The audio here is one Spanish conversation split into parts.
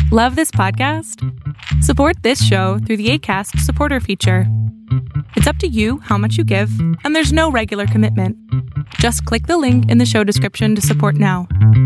Love this podcast? Support this show through the Acast supporter feature. It's up to you how much you give, and there's no regular commitment. Just click the link in the show description to support now.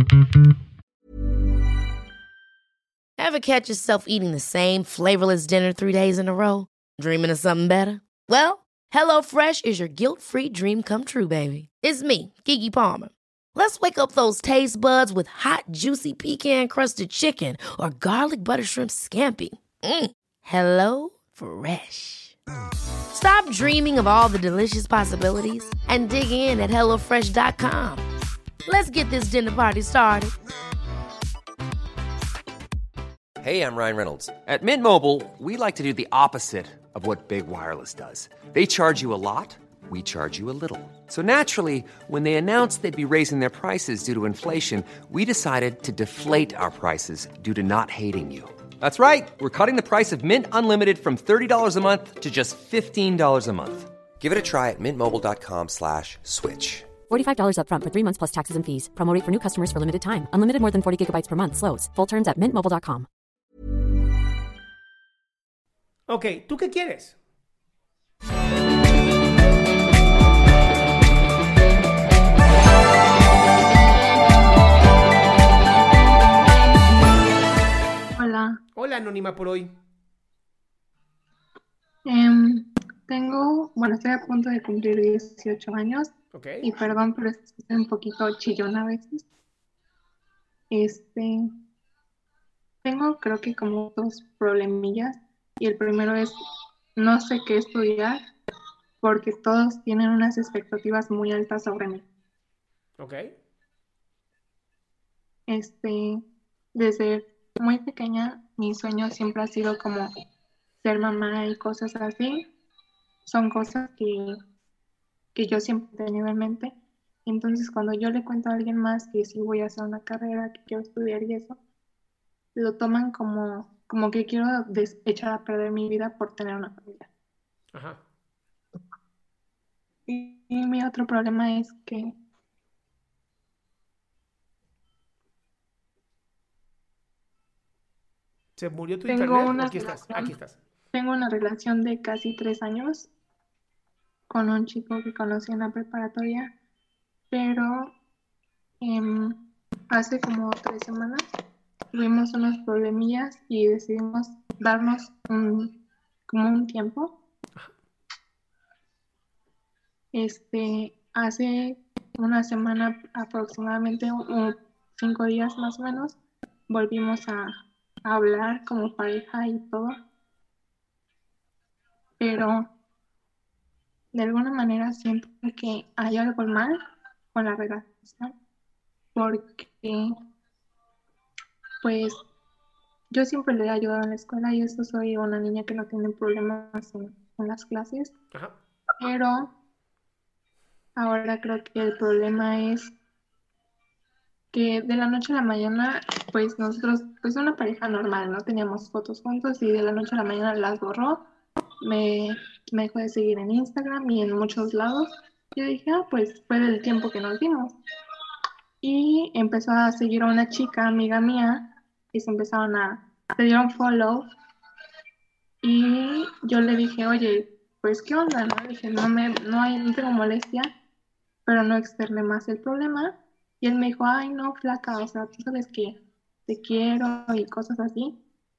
Ever catch yourself eating the same flavorless dinner 3 days in a row? Dreaming of something better? Well, HelloFresh is your guilt-free dream come true, baby. It's me, Keke Palmer. Let's wake up those taste buds with hot, juicy pecan-crusted chicken or garlic butter shrimp scampi. Hello Fresh. Stop dreaming of all the delicious possibilities and dig in at HelloFresh.com. Let's get this dinner party started. Hey, I'm Ryan Reynolds. At Mint Mobile, we like to do the opposite of what Big Wireless does. They charge you a lot, we charge you a little. So naturally, when they announced they'd be raising their prices due to inflation, we decided to deflate our prices due to not hating you. That's right. We're cutting the price of Mint Unlimited from $30 a month to just $15 a month. Give it a try at mintmobile.com/switch. $45 up front for 3 months plus taxes and fees. Promo rate for new customers for limited time. Unlimited more than 40 gigabytes per month. Slows full terms at mintmobile.com. Ok, ¿tú qué quieres? Hola. Hola, Anónima por hoy. Estoy a punto de cumplir 18 años. Ok. Y perdón, pero estoy un poquito chillona a veces. Tengo creo que como 2 problemillas. Y el primero es, no sé qué estudiar porque todos tienen unas expectativas muy altas sobre mí. Ok. Desde muy pequeña, mi sueño siempre ha sido como ser mamá y cosas así. Son cosas que yo siempre he tenido en mente. Entonces, cuando yo le cuento a alguien más que sí voy a hacer una carrera, que quiero estudiar y eso, lo toman como que quiero echar a perder mi vida por tener una familia. Ajá. Y mi otro problema es que ¿Se murió tu Tengo internet? una Aquí estás. tengo una relación de casi 3 años con un chico que conocí en la preparatoria, pero hace como 3 semanas tuvimos unos problemillas y decidimos darnos como un tiempo. Hace una semana aproximadamente, 5 días más o menos, volvimos a hablar como pareja y todo, pero de alguna manera siento que hay algo mal con la relación, porque pues yo siempre le he ayudado en la escuela y eso, soy una niña que no tiene problemas en las clases. Ajá. Pero ahora creo que el problema es que de la noche a la mañana, pues nosotros, pues una pareja normal, no teníamos fotos juntos y de la noche a la mañana las borró, me dejó de seguir en Instagram y en muchos lados. Yo dije, pues fue del tiempo que nos dimos. Y empezó a seguir a una chica, amiga mía, y se dieron follow. Y yo le dije, oye, pues qué onda, ¿no? Le dije, no tengo molestia, pero no externé más el problema. Y él me dijo, ay, no, flaca, o sea, tú sabes que te quiero y cosas así.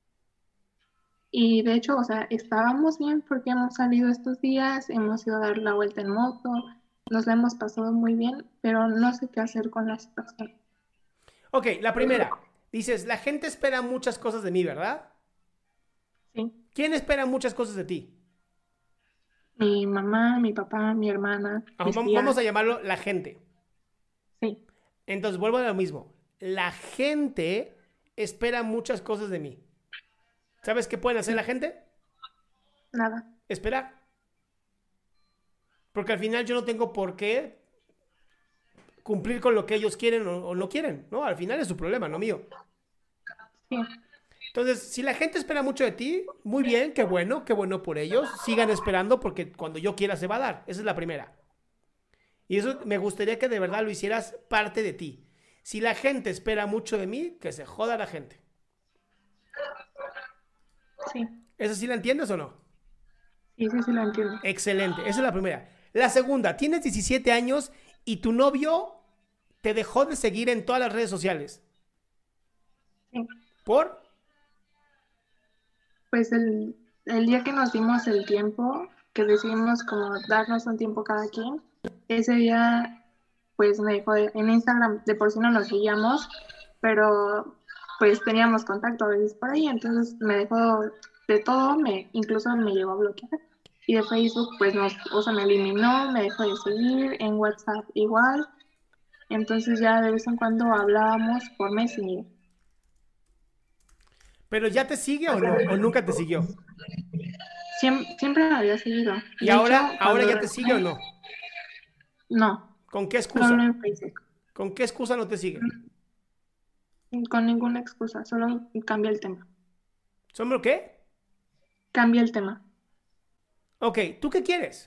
Y de hecho, o sea, estábamos bien porque hemos salido estos días, hemos ido a dar la vuelta en moto, nos la hemos pasado muy bien, pero no sé qué hacer con la situación. Ok, la primera. Dices, la gente espera muchas cosas de mí, ¿verdad? Sí. ¿Quién espera muchas cosas de ti? Mi mamá, mi papá, mi hermana. Vamos a llamarlo la gente. Sí. Entonces, vuelvo a lo mismo. La gente espera muchas cosas de mí. ¿Sabes qué pueden hacer la gente? Nada. Esperar. Porque al final yo no tengo por qué cumplir con lo que ellos quieren o no quieren, ¿no? Al final es su problema, no mío. Sí. Entonces, si la gente espera mucho de ti, muy bien, qué bueno por ellos. Sigan esperando porque cuando yo quiera se va a dar. Esa es la primera. Y eso me gustaría que de verdad lo hicieras parte de ti. Si la gente espera mucho de mí, que se joda la gente. Sí, ¿Esa sí la entiendes o no? sí lo entiendo. Excelente, esa es la primera. La segunda, tienes 17 años y tu novio te dejó de seguir en todas las redes sociales. Sí. ¿Por? Pues el día que nos dimos el tiempo, que decidimos como darnos un tiempo cada quien, ese día pues me dejó en Instagram, de por sí no nos seguíamos, pero pues teníamos contacto a veces por ahí, entonces me dejó de todo, incluso me llegó a bloquear. Y de Facebook pues o sea, me eliminó, me dejó de seguir, en WhatsApp igual, entonces ya de vez en cuando hablábamos por Messenger. ¿Pero ya te sigue o no? ¿O nunca te siguió? Siempre me había seguido. ¿Y De ahora hecho, cuando ya te sigue o no? No, ¿Con qué excusa? solo en Facebook. ¿Con qué excusa no te sigue? Con ninguna excusa, solo cambia el tema. ¿Somos qué? Cambia el tema. Ok, ¿tú qué quieres?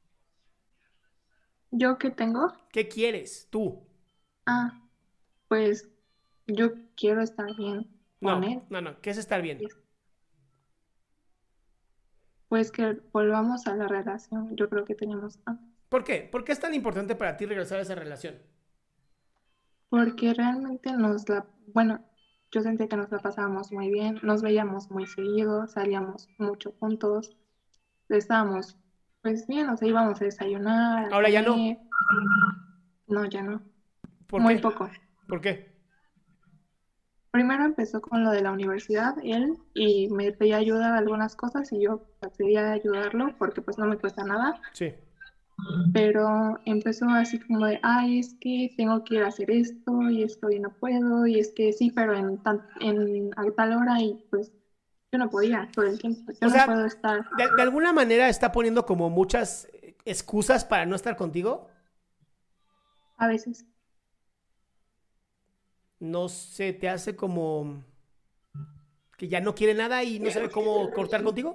¿Yo qué tengo? ¿Qué quieres tú? Ah, pues yo quiero estar bien con él. No, ¿qué es estar bien? Pues que volvamos a la relación, yo creo que teníamos antes. ¿Por qué? ¿Por qué es tan importante para ti regresar a esa relación? Porque realmente bueno, yo sentía que nos la pasábamos muy bien, nos veíamos muy seguido, salíamos mucho juntos, estábamos pues bien, o sea, íbamos a desayunar, a ¿Ahora ya no? comer. No, ya no. ¿Por Muy qué? poco. ¿Por qué? Primero empezó con lo de la universidad, él, y me pedía ayuda a algunas cosas y yo accedía a ayudarlo porque pues no me cuesta nada, Sí. pero empezó así como de, ay, es que tengo que ir a hacer esto y esto y no puedo, y es que sí, pero a tal hora y pues yo no podía todo el tiempo, yo O sea, no puedo estar. ¿De alguna manera está poniendo como muchas excusas para no estar contigo? A veces. ¿No se te hace como que ya no quiere nada y no sabe cómo cortar contigo?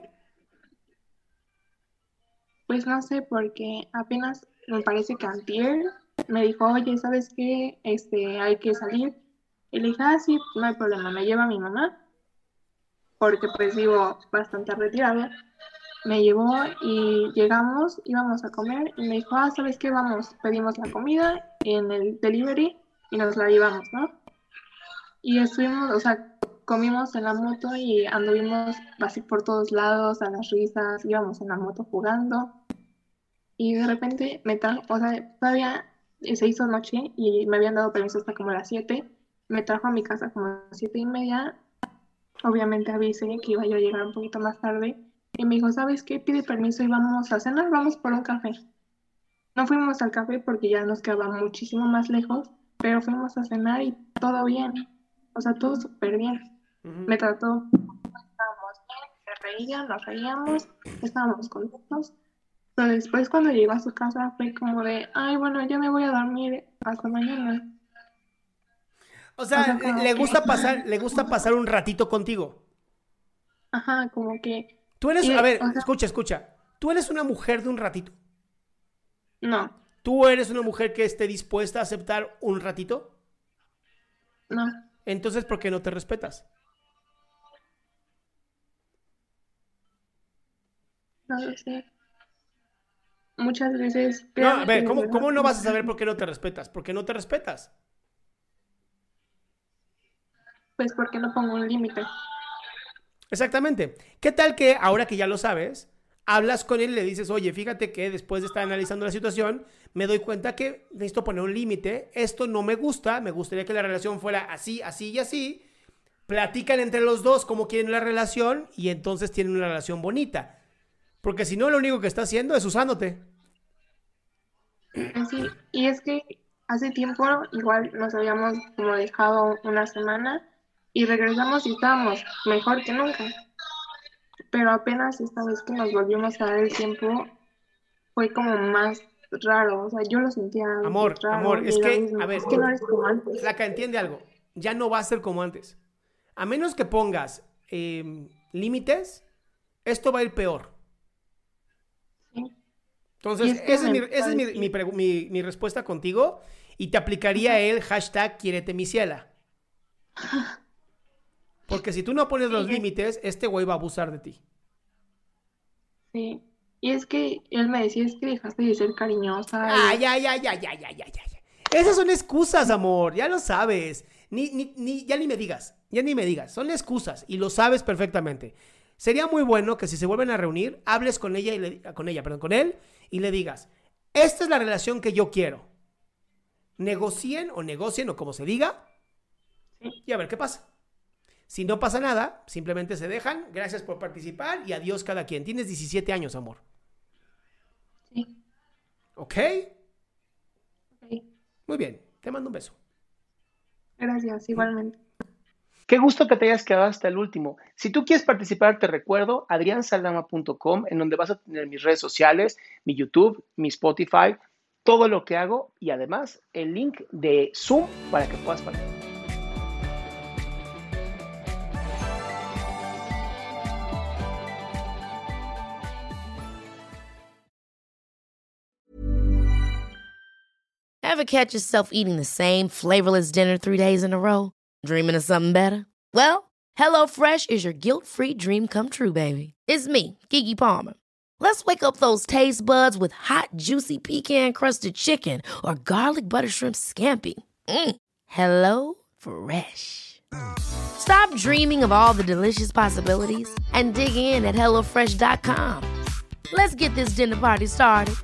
Pues no sé, porque apenas me parece que antier me dijo, oye, ¿sabes qué? Hay que salir. Y le dije, ah, sí, no hay problema, me lleva mi mamá, porque pues vivo bastante retirado. Me llevó y llegamos, íbamos a comer y me dijo, ah, ¿sabes qué? Vamos, pedimos la comida en el delivery y nos la llevamos, ¿no? Y estuvimos, o sea, comimos en la moto y anduvimos así por todos lados, a las risas, íbamos en la moto jugando. Y de repente me trajo, o sea, todavía se hizo noche y me habían dado permiso hasta como las 7. Me trajo a mi casa como a las 7:30. Obviamente avisé que iba yo a llegar un poquito más tarde. Y me dijo, ¿sabes qué? Pide permiso y vamos a cenar, vamos por un café. No fuimos al café porque ya nos quedaba muchísimo más lejos, pero fuimos a cenar y todo bien. O sea, todo súper bien. Me trató, estábamos bien, se reía, nos reíamos, estábamos contentos. Pero después cuando llegó a su casa fue como de, ay, bueno, ya me voy a dormir hasta mañana. O sea, como le que- gusta pasar un ratito contigo. Ajá, como que... Tú eres, y, a ver, o sea, escucha. ¿Tú eres una mujer de un ratito? no, ¿Tú eres una mujer que esté dispuesta a aceptar un ratito? no, Entonces, ¿por qué no te respetas? no lo sé. Muchas veces... No, a créame ver, que de ¿cómo verdad- no vas a saber por qué no te respetas? ¿Por qué no te respetas? Pues porque no pongo un límite. Exactamente. ¿Qué tal que ahora que ya lo sabes, hablas con él y le dices, oye, fíjate que después de estar analizando la situación, me doy cuenta que necesito poner un límite, esto no me gusta, me gustaría que la relación fuera así, así y así. Platican entre los dos cómo quieren la relación y entonces tienen una relación bonita. Porque si no, lo único que está haciendo es usándote. Sí, y es que hace tiempo igual nos habíamos como dejado una semana y regresamos y estábamos mejor que nunca. Pero apenas esta vez que nos volvimos a dar el tiempo fue como más raro. O sea, yo lo sentía Amor, raro y es lo que, mismo. a ver, Es que no eres como antes. Flaca, entiende algo. Ya no va a ser como antes. A menos que pongas límites, esto va a ir peor. Sí. Entonces, Y es que esa me es mi respuesta contigo y te aplicaría el hashtag quiérete mi ciela. Porque si tú no pones los límites, este güey va a abusar de ti. Sí. Y es que él me decía, es que dejaste de ser cariñosa. Ya. Esas son excusas, amor, ya lo sabes. Ya ni me digas. Son excusas y lo sabes perfectamente. Sería muy bueno que si se vuelven a reunir, hables con con él y le digas, esta es la relación que yo quiero. Negocien o como se diga, y a ver qué pasa. Si no pasa nada, simplemente se dejan, gracias por participar y adiós cada quien. Tienes 17 años, amor. Sí. ¿Ok? Ok. Muy bien, te mando un beso. Gracias, igualmente. Qué gusto que te hayas quedado hasta el último. Si tú quieres participar, te recuerdo adriansaldama.com, en donde vas a tener mis redes sociales, mi YouTube, mi Spotify, todo lo que hago y además el link de Zoom para que puedas participar. Ever catch yourself eating the same flavorless dinner 3 days in a row? Dreaming of something better? Well, HelloFresh is your guilt-free dream come true, baby. It's me, Keke Palmer. Let's wake up those taste buds with hot, juicy pecan-crusted chicken or garlic butter shrimp scampi. Hello Fresh. Stop dreaming of all the delicious possibilities and dig in at HelloFresh.com. Let's get this dinner party started.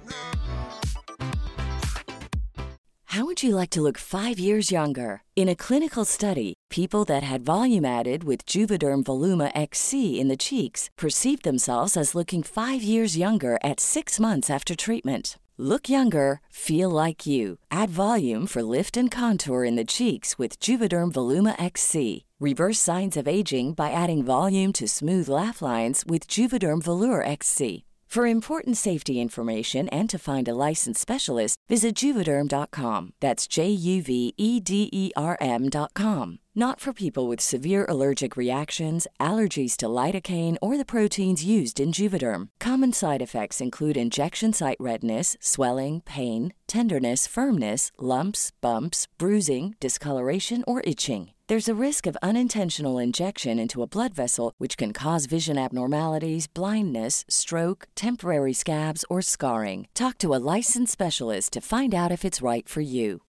How would you like to look 5 years younger? In a clinical study, people that had volume added with Juvederm Voluma XC in the cheeks perceived themselves as looking 5 years younger at 6 months after treatment. Look younger, feel like you. Add volume for lift and contour in the cheeks with Juvederm Voluma XC. Reverse signs of aging by adding volume to smooth laugh lines with Juvederm Volure XC. For important safety information and to find a licensed specialist, visit Juvederm.com. That's JUVEDERM.com. Not for people with severe allergic reactions, allergies to lidocaine, or the proteins used in Juvederm. Common side effects include injection site redness, swelling, pain, tenderness, firmness, lumps, bumps, bruising, discoloration, or itching. There's a risk of unintentional injection into a blood vessel, which can cause vision abnormalities, blindness, stroke, temporary scabs, or scarring. Talk to a licensed specialist to find out if it's right for you.